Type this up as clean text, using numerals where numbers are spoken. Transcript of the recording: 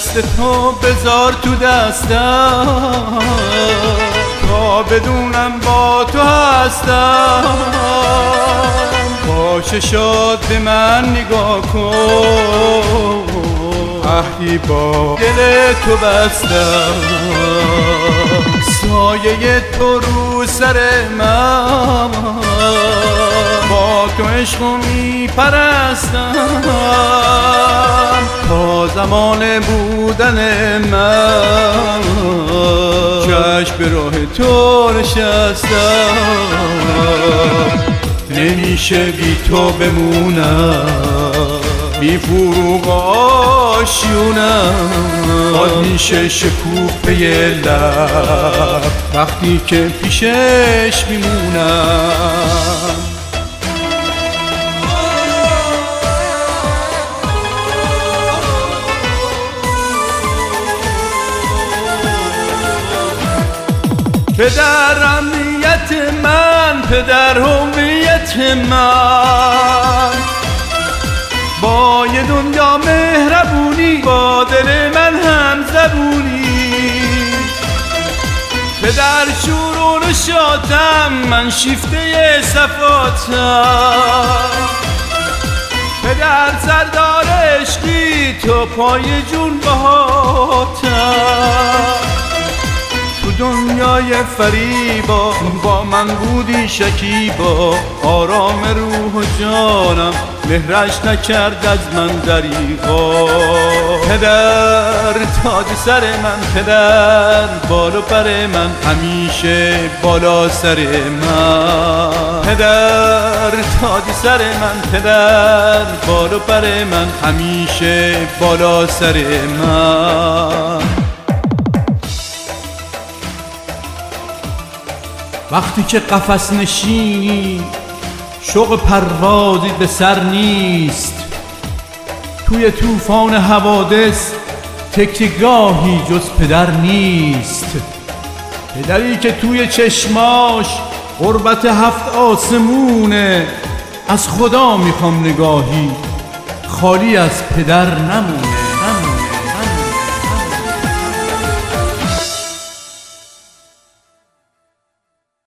دست تو بذار تو دستم تا بدونم با تو هستم. با چشات به من نگاه کن، عهدی با دل تو بستم. سایه تو رو سر من، با تو عشق میپرستم. تا زمان بودن من چشم به راه تو نشستم. نمیشه بی تو بمونم، بی فروغ آشیونم. باد میشه شکوفه لب وقتی که پیشش میمونم. پدر امنیت من، پدر هویت من، با یه دنیا مهربونی با دل من هم زبونی. پدر شور و نشاطم، من شیفته صفاتم. پدر سردار عشقی، تو پای جون بهاتم. تو دنیای فریبا با من بودی شکیبا، آرام روح و جانم مهرش نکرد از من دریغا. پدر تاج سر من، پدر بال و پر من، همیشه بالا سر من. پدر تاج سر من، پدر بال و پر من، همیشه بالا سر من. وقتی که قفس نشینی شوق پروازی به سر نیست، توی طوفان حوادث تکیه‌گاهی جز پدر نیست. پدری که توی چشماش غربت 7 آسمونه، از خدا میخوام نگاهی خالی از پدر نمونه.